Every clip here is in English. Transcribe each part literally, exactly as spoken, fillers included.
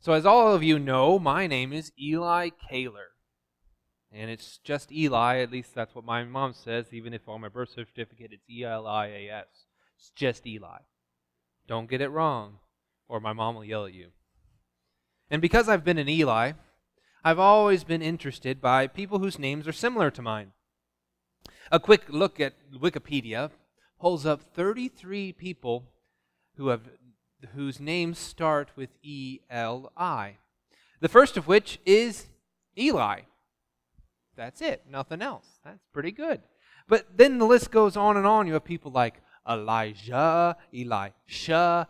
So as all of you know, my name is Eli Kaler. And it's just Eli, at least that's what my mom says, even if on my birth certificate it's E L I A S. It's just Eli. Don't get it wrong, or my mom will yell at you. And because I've been an Eli, I've always been interested by people whose names are similar to mine. A quick look at Wikipedia pulls up thirty-three people who have whose names start with E L I. The first of which is Eli. That's it, nothing else. That's pretty good. But then the list goes on and on. You have people like Elijah, Elisha,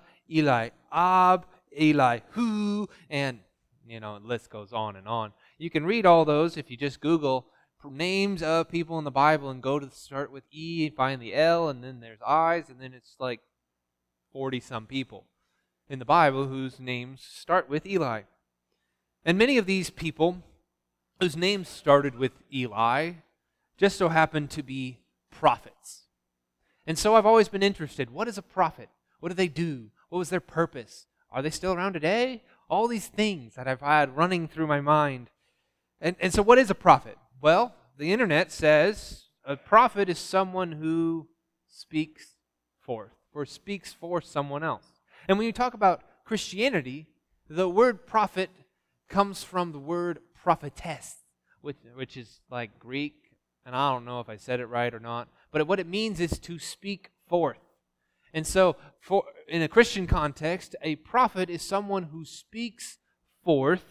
Eliab, Elihu, and, you know, the list goes on and on. You can read all those if you just Google names of people in the Bible and go to start with E and find the L, and then there's I's, and then it's like forty-some people in the Bible whose names start with Eli. And many of these people whose names started with Eli just so happen to be prophets. And so I've always been interested. What is a prophet? What do they do? What was their purpose? Are they still around today? All these things that I've had running through my mind. And, and so what is a prophet? Well, the internet says a prophet is someone who speaks forth or speaks for someone else. And when you talk about Christianity, the word prophet comes from the word prophetess, which, which is like Greek, and I don't know if I said it right or not, but what it means is to speak forth. And so, for, in a Christian context, a prophet is someone who speaks forth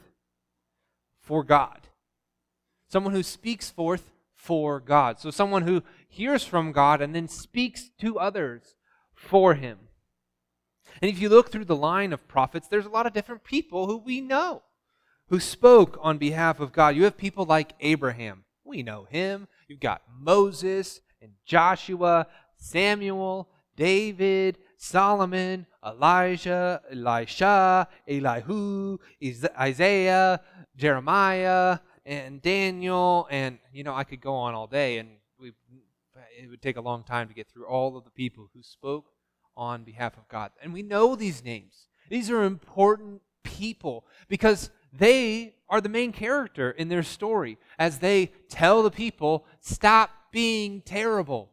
for God. Someone who speaks forth for God. So someone who hears from God and then speaks to others for Him. And if you look through the line of prophets, there's a lot of different people who we know who spoke on behalf of God. You have people like Abraham. We know him. You've got Moses and Joshua, Samuel, David, Solomon, Elijah, Elisha, Elihu, Isaiah, Jeremiah, and Daniel. And, you know, I could go on all day, and we, it would take a long time to get through all of the people who spoke on behalf of God. And we know these names. These are important people because they are the main character in their story as they tell the people, stop being terrible.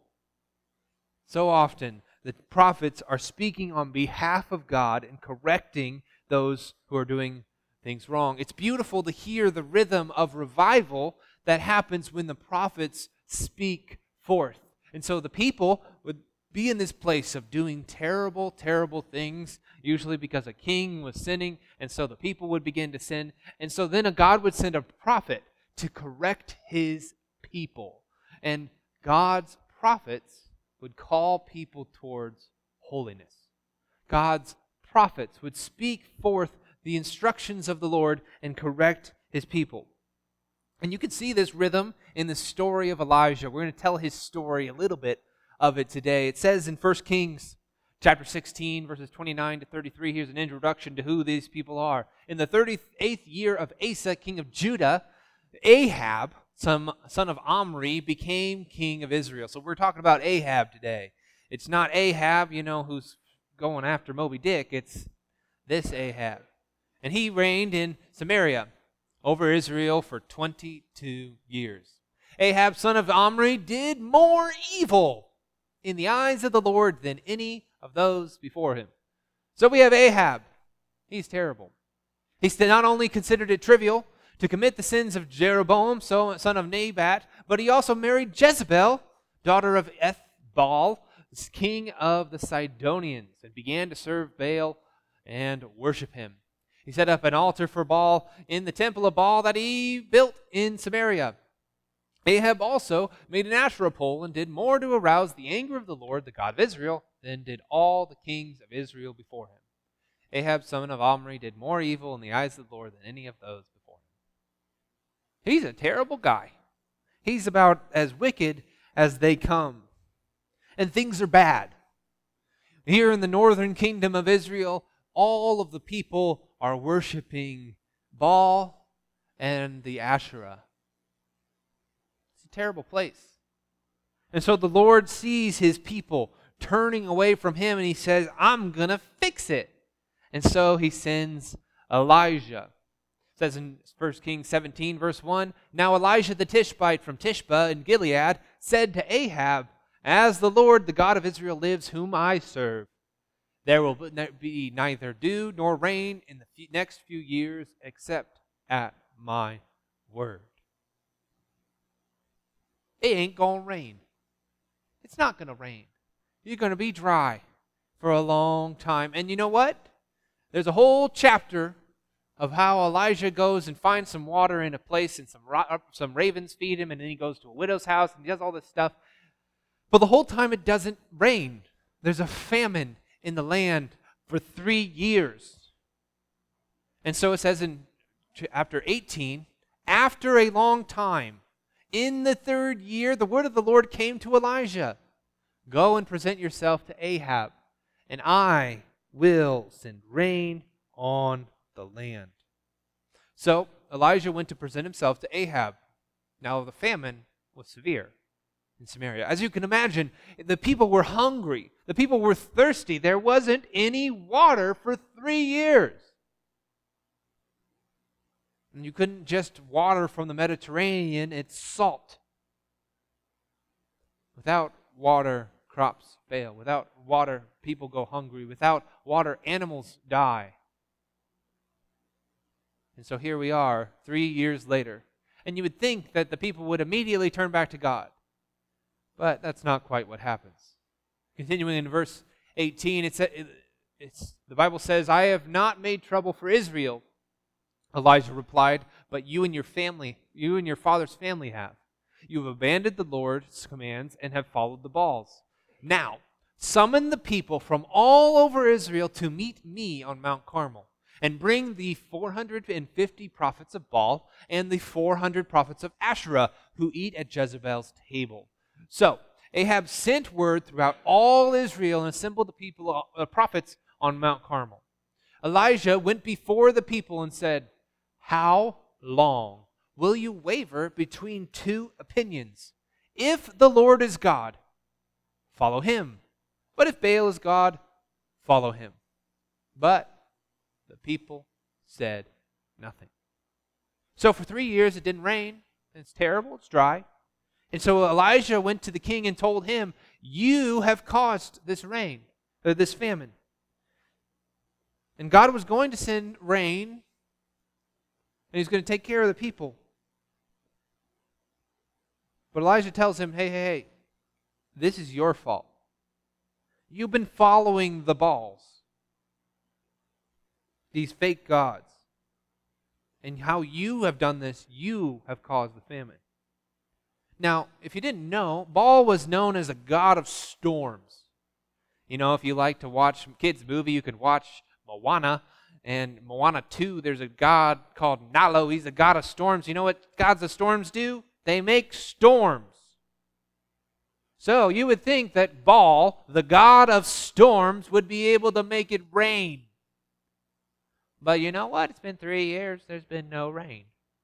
So often, the prophets are speaking on behalf of God and correcting those who are doing things wrong. It's beautiful to hear the rhythm of revival that happens when the prophets speak forth. And so the people would be in this place of doing terrible, terrible things, usually because a king was sinning, and so the people would begin to sin. And so then a God would send a prophet to correct his people. And God's prophets would call people towards holiness. God's prophets would speak forth the instructions of the Lord and correct his people. And you can see this rhythm in the story of Elijah. We're going to tell his story, a little bit of it today. It says in First Kings chapter sixteen, verses twenty-nine to thirty-three, here's an introduction to who these people are. In the thirty-eighth year of Asa, king of Judah, Ahab, son of Omri, became king of Israel. So we're talking about Ahab today. It's not Ahab, you know, who's going after Moby Dick. It's this Ahab. And he reigned in Samaria over Israel for twenty-two years. Ahab, son of Omri, did more evil in the eyes of the Lord than any of those before him. So we have Ahab. He's terrible. He's not only considered it trivial to commit the sins of Jeroboam, son of Nebat, but he also married Jezebel, daughter of Ethbaal, king of the Sidonians, and began to serve Baal and worship him. He set up an altar for Baal in the temple of Baal that he built in Samaria. Ahab also made an Asherah pole and did more to arouse the anger of the Lord, the God of Israel, than did all the kings of Israel before him. Ahab, son of Omri, did more evil in the eyes of the Lord than any of those before him. He's a terrible guy. He's about as wicked as they come. And things are bad. Here in the northern kingdom of Israel, all of the people are worshiping Baal and the Asherah. Terrible place. And so the Lord sees his people turning away from him, and he says, I'm going to fix it. And so he sends Elijah. It says in First Kings seventeen, verse one, "Now Elijah the Tishbite from Tishba in Gilead said to Ahab, 'As the Lord, the God of Israel lives, whom I serve, there will be neither dew nor rain in the next few years except at my word.'" It ain't going to rain. It's not going to rain. You're going to be dry for a long time. And you know what? There's a whole chapter of how Elijah goes and finds some water in a place and some, some ravens feed him, and then he goes to a widow's house and he does all this stuff. But the whole time it doesn't rain. There's a famine in the land for three years. And so it says in chapter eighteen, after a long time, in the third year, the word of the Lord came to Elijah. "Go and present yourself to Ahab, and I will send rain on the land." So Elijah went to present himself to Ahab. Now the famine was severe in Samaria. As you can imagine, the people were hungry. The people were thirsty. There wasn't any water for three years. And you couldn't just water from the Mediterranean. It's salt. Without water, crops fail. Without water, people go hungry. Without water, animals die. And so here we are, three years later. And you would think that the people would immediately turn back to God. But that's not quite what happens. Continuing in verse eighteen, it's, it's, the Bible says, "I have not made trouble for Israel," Elijah replied, "but you and your family, you and your father's family have. You have abandoned the Lord's commands and have followed the Baals. Now, summon the people from all over Israel to meet me on Mount Carmel, and bring the four hundred fifty prophets of Baal and the four hundred prophets of Asherah who eat at Jezebel's table." So Ahab sent word throughout all Israel and assembled the people, uh, prophets on Mount Carmel. Elijah went before the people and said, "How long will you waver between two opinions? If the Lord is God, follow him. But if Baal is God, follow him." But the people said nothing. So for three years it didn't rain. It's terrible. It's dry. And so Elijah went to the king and told him, "You have caused this rain, or this famine." And God was going to send rain, and he's going to take care of the people. But Elijah tells him, hey, hey, hey, this is your fault. You've been following the Baals, these fake gods. And how you have done this, you have caused the famine. Now, if you didn't know, Baal was known as a god of storms. You know, if you like to watch a kids' movie, you could watch Moana. And Moana two, there's a god called Nalo. He's a god of storms. You know what gods of storms do? They make storms. So you would think that Baal, the god of storms, would be able to make it rain. But you know what? It's been three years. There's been no rain.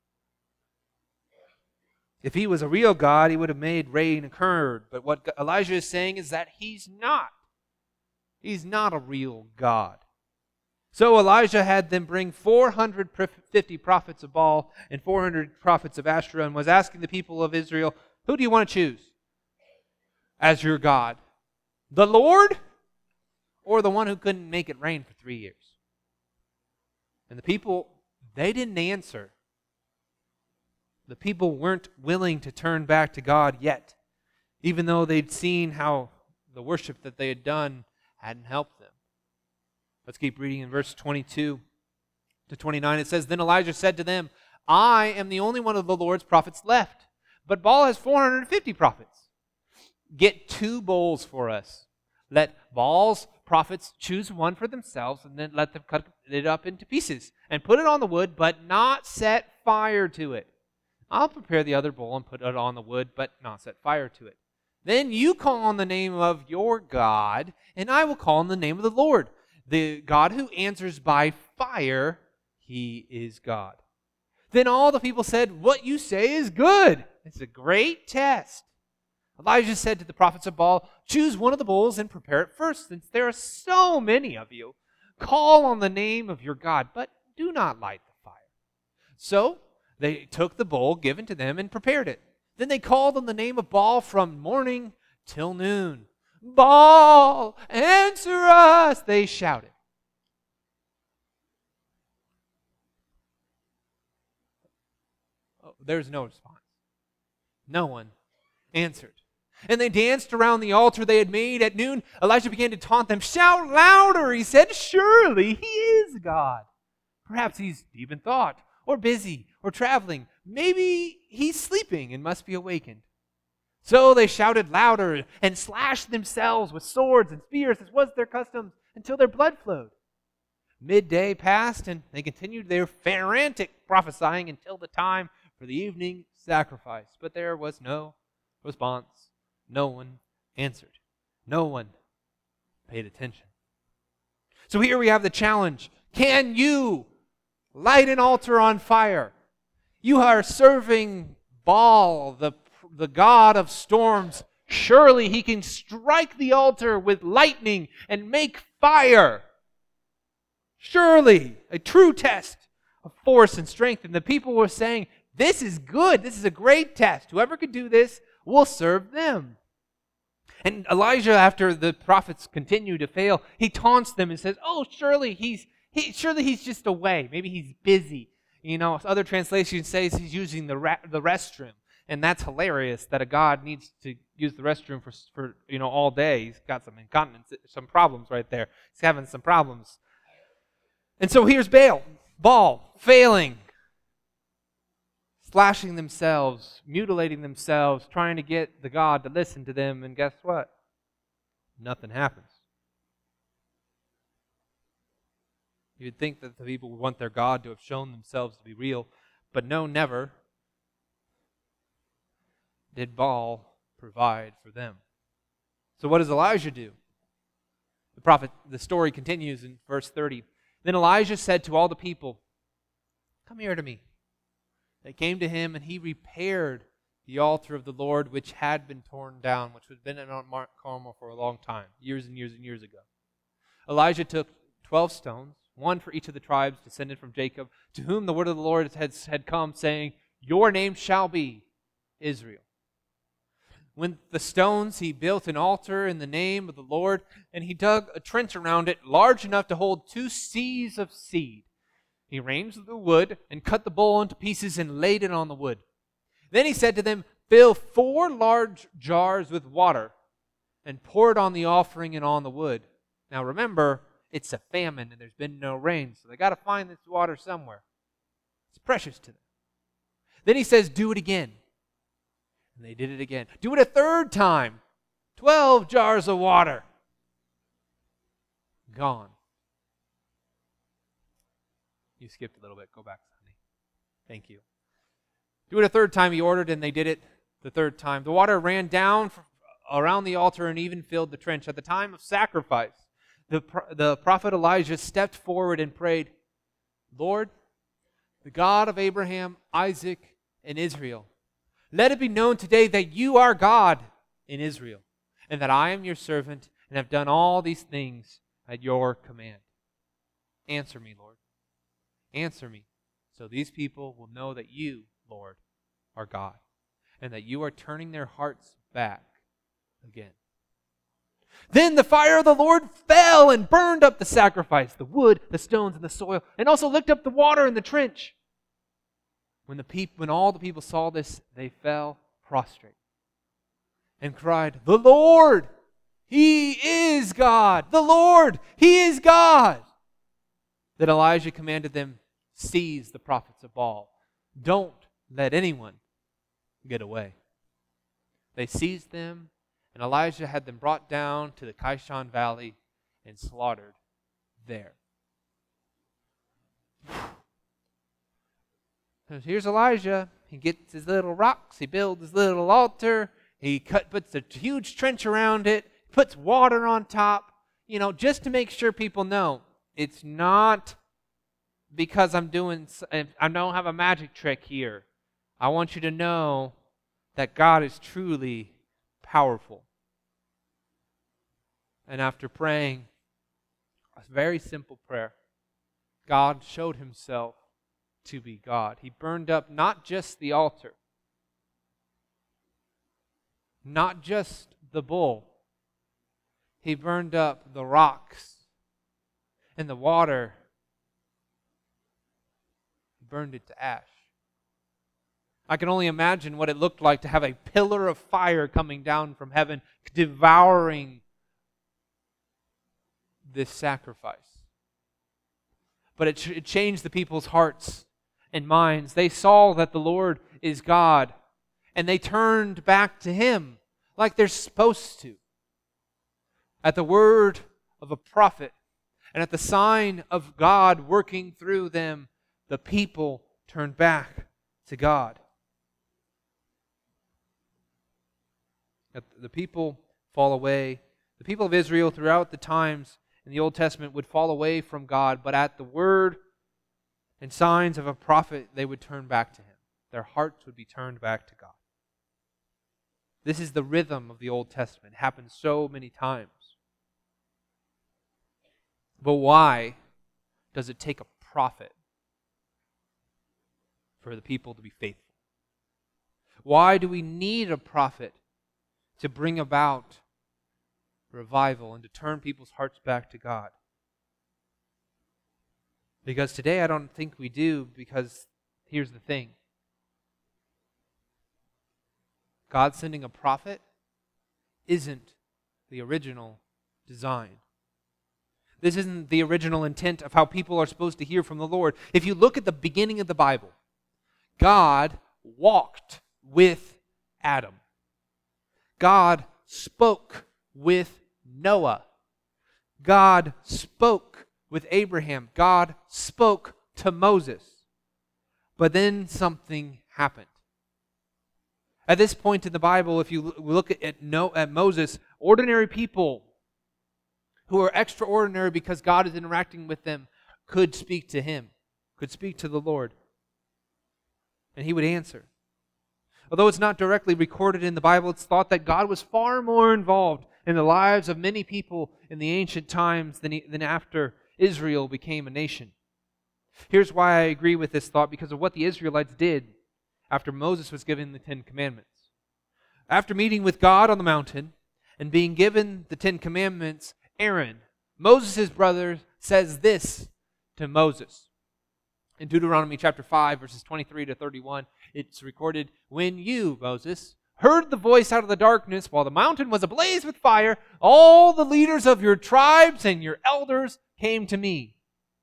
If he was a real God, he would have made rain occur. But what Elijah is saying is that he's not. He's not a real God. So Elijah had them bring four hundred fifty prophets of Baal and four hundred prophets of Asherah, and was asking the people of Israel, who do you want to choose as your God? The Lord or the one who couldn't make it rain for three years? And the people, they didn't answer. The people weren't willing to turn back to God yet, even though they'd seen how the worship that they had done hadn't helped them. Let's keep reading in verse twenty-two to twenty-nine. It says, "Then Elijah said to them, I am the only one of the Lord's prophets left, but Baal has four hundred fifty prophets. Get two bowls for us. Let Baal's prophets choose one for themselves, and then let them cut it up into pieces and put it on the wood, but not set fire to it. I'll prepare the other bowl and put it on the wood, but not set fire to it. Then you call on the name of your God, and I will call on the name of the Lord. The God who answers by fire, he is God." Then all the people said, "What you say is good." It's a great test. Elijah said to the prophets of Baal, "Choose one of the bowls and prepare it first, since there are so many of you. Call on the name of your God, but do not light the fire. So they took the bowl given to them and prepared it. Then they called on the name of Baal from morning till noon. Baal, answer us, they shouted. Oh, there's no response. No one answered. And they danced around the altar they had made. At noon, Elijah began to taunt them. Shout louder, he said. Surely he is God. Perhaps he's deep in thought, or busy, or traveling. Maybe he's sleeping and must be awakened. So they shouted louder and slashed themselves with swords and spears, as was their custom, until their blood flowed. Midday passed, and they continued their frantic prophesying until the time for the evening sacrifice. But there was no response. No one answered. No one paid attention. So here we have the challenge. Can you light an altar on fire? You are serving Baal, the, the god of storms. Surely he can strike the altar with lightning and make fire. Surely a true test of force and strength. And the people were saying, this is good. This is a great test. Whoever could do this will serve them. And Elijah, after the prophets continue to fail, he taunts them and says, oh, surely he's he, surely he's just away. Maybe he's busy. You know, other translations say he's using the ra- the restroom. And that's hilarious that a God needs to use the restroom for, for you know, all day. He's got some incontinence, some problems right there. He's having some problems. And so here's Baal, Baal, failing, slashing themselves, mutilating themselves, trying to get the God to listen to them, and guess what? Nothing happens. You'd think that the people would want their God to have shown themselves to be real, but no, never did Baal provide for them. So what does Elijah do? The prophet, the story continues in verse thirty. Then Elijah said to all the people, come here to me. They came to him, and he repaired the altar of the Lord, which had been torn down, which had been on Mount Carmel for a long time, years and years and years ago. Elijah took twelve stones, one for each of the tribes descended from Jacob, to whom the word of the Lord had, had come, saying, your name shall be Israel. With the stones, he built an altar in the name of the Lord, and he dug a trench around it large enough to hold two seahs of seed. He arranged the wood and cut the bowl into pieces and laid it on the wood. Then he said to them, fill four large jars with water and pour it on the offering and on the wood. Now remember, it's a famine and there's been no rain, so they got to find this water somewhere. It's precious to them. Then he says, do it again. And they did it again. Do it a third time. Twelve jars of water. Gone. You skipped a little bit. Go back, honey. Thank you. Do it a third time, he ordered, and they did it the third time. The water ran down around the altar and even filled the trench. At the time of sacrifice, the, the prophet Elijah stepped forward and prayed, Lord, the God of Abraham, Isaac, and Israel, let it be known today that you are God in Israel, and that I am your servant and have done all these things at your command. Answer me, Lord. Answer me, so these people will know that you, Lord, are God, and that you are turning their hearts back again. Then the fire of the Lord fell and burned up the sacrifice, the wood, the stones, and the soil, and also licked up the water in the trench. When the peop- when all the people saw this, they fell prostrate and cried, the Lord, He is God. The Lord, He is God. Then Elijah commanded them, seize the prophets of Baal. Don't let anyone get away. They seized them, and Elijah had them brought down to the Kishon Valley and slaughtered there. So here's Elijah. He gets his little rocks. He builds his little altar. He cut, puts a huge trench around it. Puts water on top. You know, just to make sure people know it's not because I'm doing. I don't have a magic trick here. I want you to know that God is truly powerful. And after praying a very simple prayer, God showed himself to be God. He burned up not just the altar, not just the bull. He burned up the rocks and the water. He burned it to ash. I can only imagine what it looked like to have a pillar of fire coming down from heaven, devouring this sacrifice. But it, ch- it changed the people's hearts and minds. They saw that the Lord is God, and they turned back to Him like they're supposed to. At the word of a prophet and at the sign of God working through them, the people turned back to God. The people fall away. The people of Israel throughout the times in the Old Testament would fall away from God, but at the word and signs of a prophet, they would turn back to Him. Their hearts would be turned back to God. This is the rhythm of the Old Testament. It happens so many times. But why does it take a prophet for the people to be faithful? Why do we need a prophet to bring about revival and to turn people's hearts back to God? Because today I don't think we do, because here's the thing. God sending a prophet isn't the original design. This isn't the original intent of how people are supposed to hear from the Lord. If you look at the beginning of the Bible, God walked with Adam. God spoke with Noah. God spoke with Abraham. God spoke to Moses. But then something happened. At this point in the Bible, if you look at, at, no, at Moses, ordinary people who are extraordinary because God is interacting with them could speak to him, could speak to the Lord, and he would answer. Although it's not directly recorded in the Bible, it's thought that God was far more involved in the lives of many people in the ancient times than, he, than after Israel became a nation. Here's why I agree with this thought, because of what the Israelites did after Moses was given the Ten Commandments. After meeting with God on the mountain and being given the Ten Commandments, Aaron, Moses' brother, says this to Moses. In Deuteronomy chapter five, verses twenty-three to thirty-one, it's recorded, "When you, Moses, heard the voice out of the darkness while the mountain was ablaze with fire, all the leaders of your tribes and your elders came to me.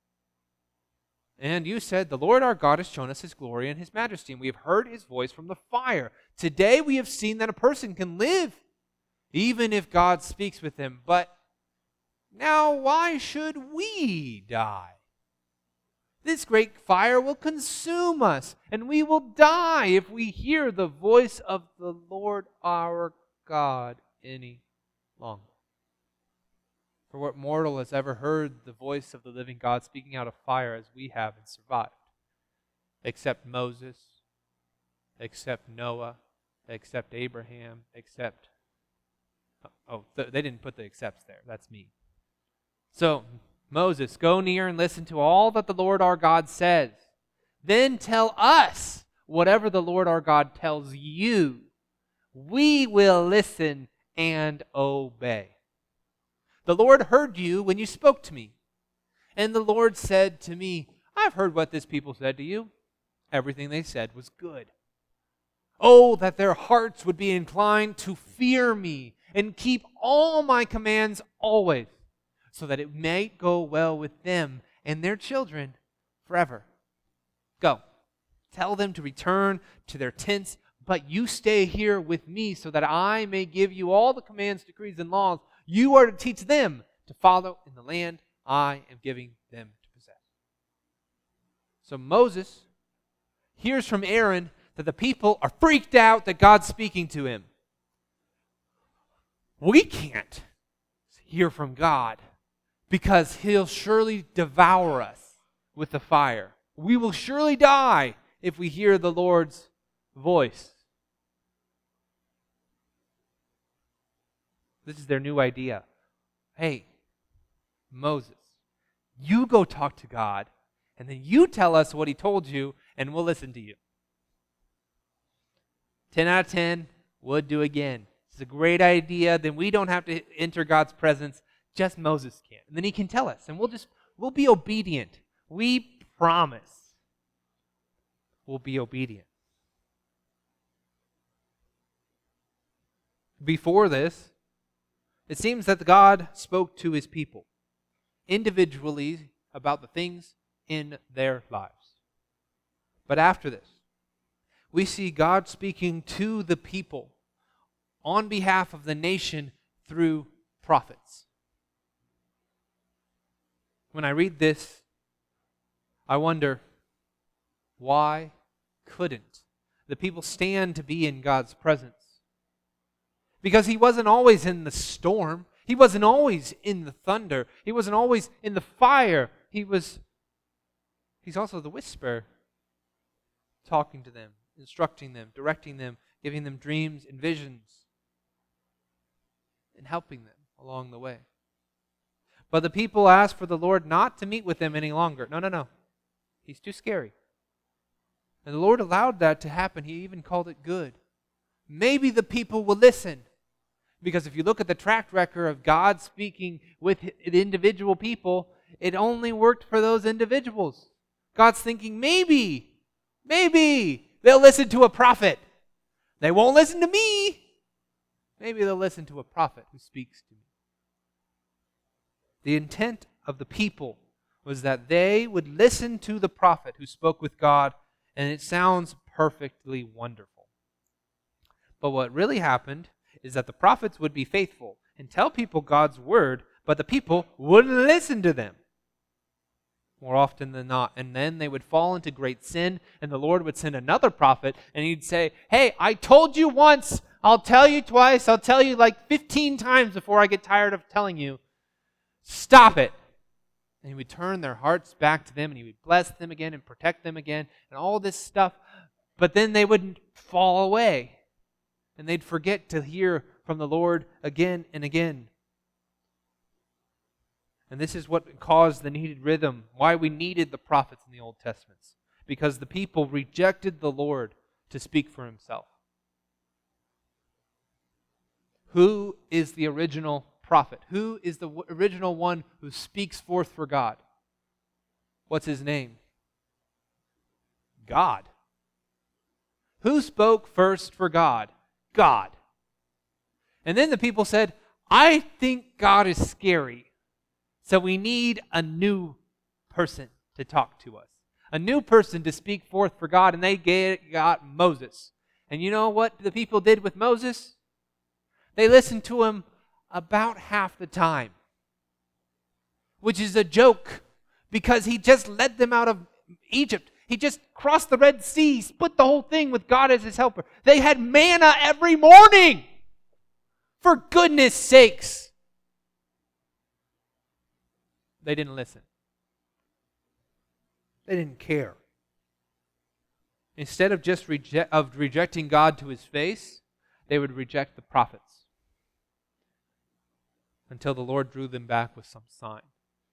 And you said, 'The Lord our God has shown us His glory and His majesty, and we have heard His voice from the fire. Today we have seen that a person can live, even if God speaks with him. But now why should we die? This great fire will consume us, and we will die if we hear the voice of the Lord our God any longer.' For what mortal has ever heard the voice of the living God speaking out of fire as we have and survived? Except Moses, except Noah, except Abraham, except... Oh, th- they didn't put the excepts there. That's me. So, Moses, go near and listen to all that the Lord our God says. Then tell us whatever the Lord our God tells you. We will listen and obey. The Lord heard you when you spoke to me. And the Lord said to me, I've heard what this people said to you. Everything they said was good. Oh, that their hearts would be inclined to fear me and keep all my commands always, so that it may go well with them and their children forever. Go, tell them to return to their tents, but you stay here with me so that I may give you all the commands, decrees, and laws you are to teach them to follow in the land I am giving them to possess." So Moses hears from Aaron that the people are freaked out that God's speaking to him. We can't hear from God because He'll surely devour us with the fire. We will surely die if we hear the Lord's voice. This is their new idea. Hey, Moses, you go talk to God and then you tell us what he told you, and we'll listen to you. ten out of ten would do again. It's a great idea. Then we don't have to enter God's presence. Just Moses can. And then he can tell us, and we'll just, we'll be obedient. We promise we'll be obedient. Before this, it seems that God spoke to his people individually about the things in their lives. But after this, we see God speaking to the people on behalf of the nation through prophets. When I read this, I wonder, why couldn't the people stand to be in God's presence? Because he wasn't always in the storm. He wasn't always in the thunder. He wasn't always in the fire. He was, he's also the whisper, talking to them, instructing them, directing them, giving them dreams and visions, and helping them along the way. But the people asked for the Lord not to meet with them any longer. No, no, no. He's too scary. And the Lord allowed that to happen. He even called it good. Maybe the people will listen. Because if you look at the track record of God speaking with the individual people, it only worked for those individuals. God's thinking, maybe, maybe they'll listen to a prophet. They won't listen to me. Maybe they'll listen to a prophet who speaks to me. The intent of the people was that they would listen to the prophet who spoke with God, and it sounds perfectly wonderful. But what really happened is that the prophets would be faithful and tell people God's word, but the people wouldn't listen to them more often than not. And then they would fall into great sin, and the Lord would send another prophet, and he'd say, hey, I told you once, I'll tell you twice, I'll tell you like fifteen times before I get tired of telling you. Stop it. And he would turn their hearts back to them, and he would bless them again and protect them again and all this stuff. But then they wouldn't fall away, and they'd forget to hear from the Lord again and again. And this is what caused the needed rhythm, why we needed the prophets in the Old Testament. Because the people rejected the Lord to speak for himself. Who is the original prophet? Who is the original one who speaks forth for God? What's his name? God. Who spoke first for God? God. And then the people said, I think God is scary, so we need a new person to talk to us. A new person to speak forth for God, and they got Moses. And you know what the people did with Moses? They listened to him about half the time, which is a joke because he just led them out of Egypt. He just crossed the Red Sea, split the whole thing with God as his helper. They had manna every morning. For goodness sakes. They didn't listen. They didn't care. Instead of just reject, of rejecting God to his face, they would reject the prophets until the Lord drew them back with some sign.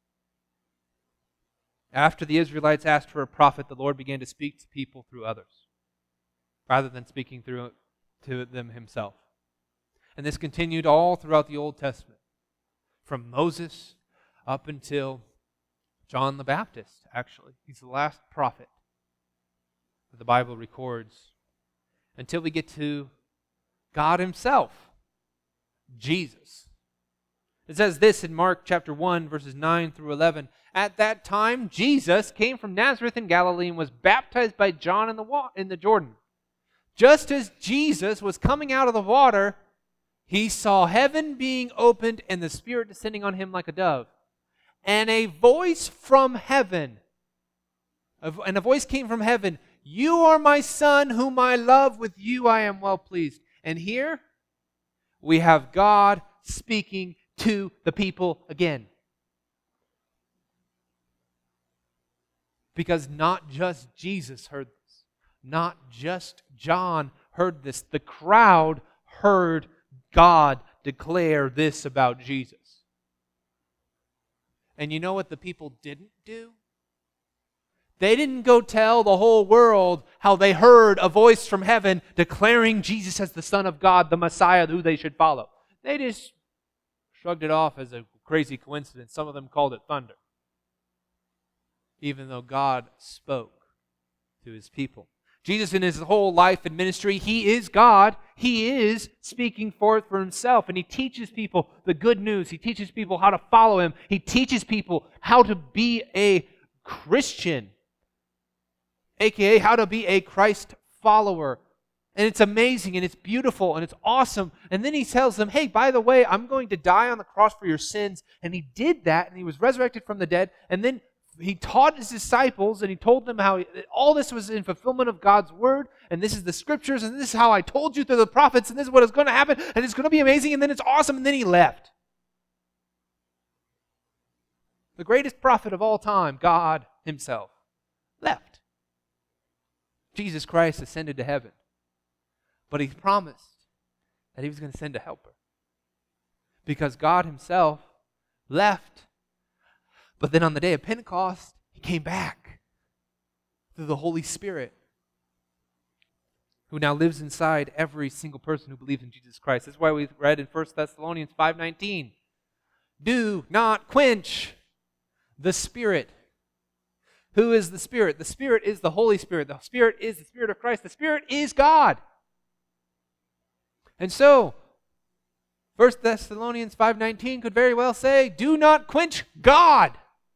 After the Israelites asked for a prophet, the Lord began to speak to people through others, rather than speaking through to them himself. And this continued all throughout the Old Testament, from Moses up until John the Baptist, actually. He's the last prophet that the Bible records, until we get to God himself, Jesus. It says this in Mark chapter one, verses nine through eleven. At that time, Jesus came from Nazareth in Galilee and was baptized by John in the wa- in the Jordan. Just as Jesus was coming out of the water, he saw heaven being opened and the Spirit descending on him like a dove. And a voice from heaven, and a voice came from heaven, you are my Son whom I love, with you I am well pleased. And here we have God speaking to the people again. Because not just Jesus heard this. Not just John heard this. The crowd heard God declare this about Jesus. And you know what the people didn't do? They didn't go tell the whole world how they heard a voice from heaven declaring Jesus as the Son of God, the Messiah who they should follow. They just shrugged it off as a crazy coincidence. Some of them called it thunder. Even though God spoke to His people. Jesus in His whole life and ministry, He is God. He is speaking forth for Himself. And He teaches people the good news. He teaches people how to follow Him. He teaches people how to be a Christian. A K A how to be a Christ follower. And it's amazing and it's beautiful and it's awesome. And then He tells them, hey, by the way, I'm going to die on the cross for your sins. And He did that and He was resurrected from the dead. And then He taught His disciples and He told them how all this was in fulfillment of God's word. And this is the scriptures and this is how I told you through the prophets. And this is what is going to happen. And it's going to be amazing. And then it's awesome. And then He left. The greatest prophet of all time, God Himself, left. Jesus Christ ascended to heaven. But He promised that He was going to send a helper. Because God Himself left. But then on the day of Pentecost, He came back through the Holy Spirit, who now lives inside every single person who believes in Jesus Christ. That's why we read in First Thessalonians five nineteen, do not quench the Spirit. Who is the Spirit? The Spirit is the Holy Spirit. The Spirit is the Spirit of Christ. The Spirit is God. And so, First Thessalonians five nineteen could very well say, do not quench God.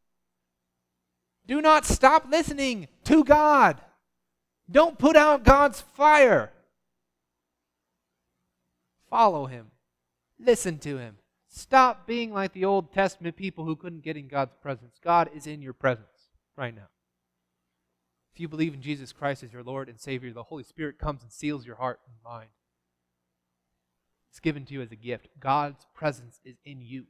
Do not stop listening to God. Don't put out God's fire. Follow Him. Listen to Him. Stop being like the Old Testament people who couldn't get in God's presence. God is in your presence right now. If you believe in Jesus Christ as your Lord and Savior, the Holy Spirit comes and seals your heart and mind. It's given to you as a gift. God's presence is in you.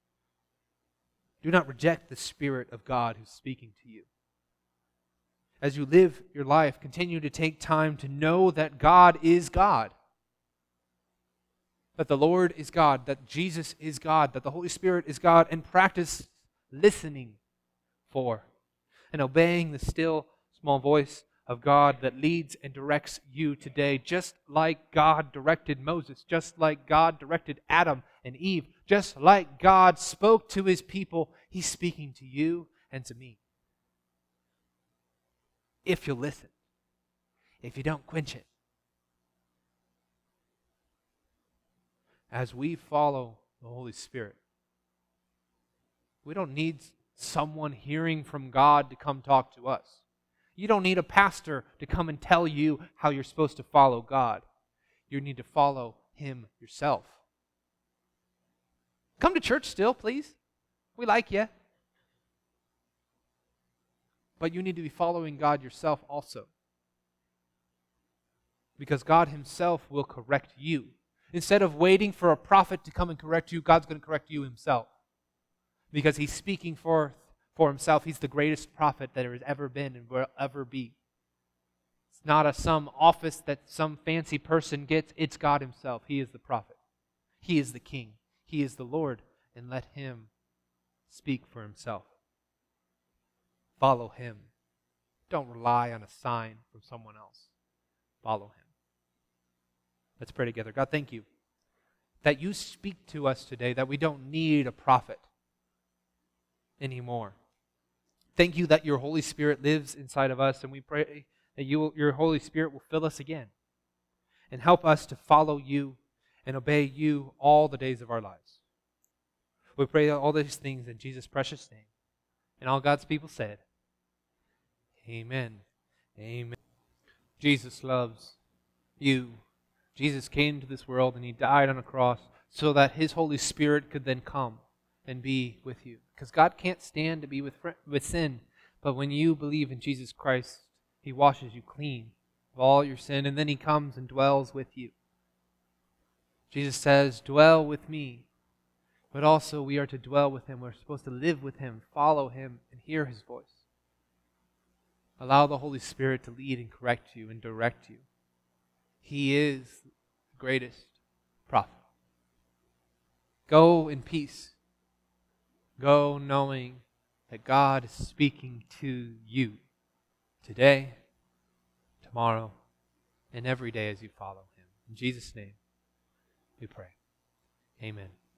Do not reject the Spirit of God who's speaking to you. As you live your life, continue to take time to know that God is God. That the Lord is God, that Jesus is God, that the Holy Spirit is God, and practice listening for and obeying the still small voice of God that leads and directs you today, just like God directed Moses, just like God directed Adam and Eve, just like God spoke to His people, He's speaking to you and to me. If you listen, if you don't quench it. As we follow the Holy Spirit, we don't need someone hearing from God to come talk to us. You don't need a pastor to come and tell you how you're supposed to follow God. You need to follow Him yourself. Come to church still, please. We like you. But you need to be following God yourself also. Because God Himself will correct you. Instead of waiting for a prophet to come and correct you, God's going to correct you Himself. Because He's speaking forth for Himself. He's the greatest prophet that there has ever been and will ever be. It's not a some office that some fancy person gets. It's God Himself. He is the prophet. He is the King. He is the Lord. And let Him speak for Himself. Follow Him. Don't rely on a sign from someone else. Follow Him. Let's pray together. God, thank You that You speak to us today, that we don't need a prophet anymore. Thank You that Your Holy Spirit lives inside of us, and we pray that you, Your Holy Spirit will fill us again and help us to follow You and obey You all the days of our lives. We pray all these things in Jesus' precious name. And all God's people said, Amen. Amen. Jesus loves you. Jesus came to this world and He died on a cross so that His Holy Spirit could then come and be with you. Because God can't stand to be with, with sin. But when you believe in Jesus Christ, He washes you clean of all your sin, and then He comes and dwells with you. Jesus says, dwell with me. But also we are to dwell with Him. We're supposed to live with Him, follow Him, and hear His voice. Allow the Holy Spirit to lead and correct you and direct you. He is the greatest prophet. Go in peace. Go knowing that God is speaking to you today, tomorrow, and every day as you follow him. In Jesus' name we pray. Amen.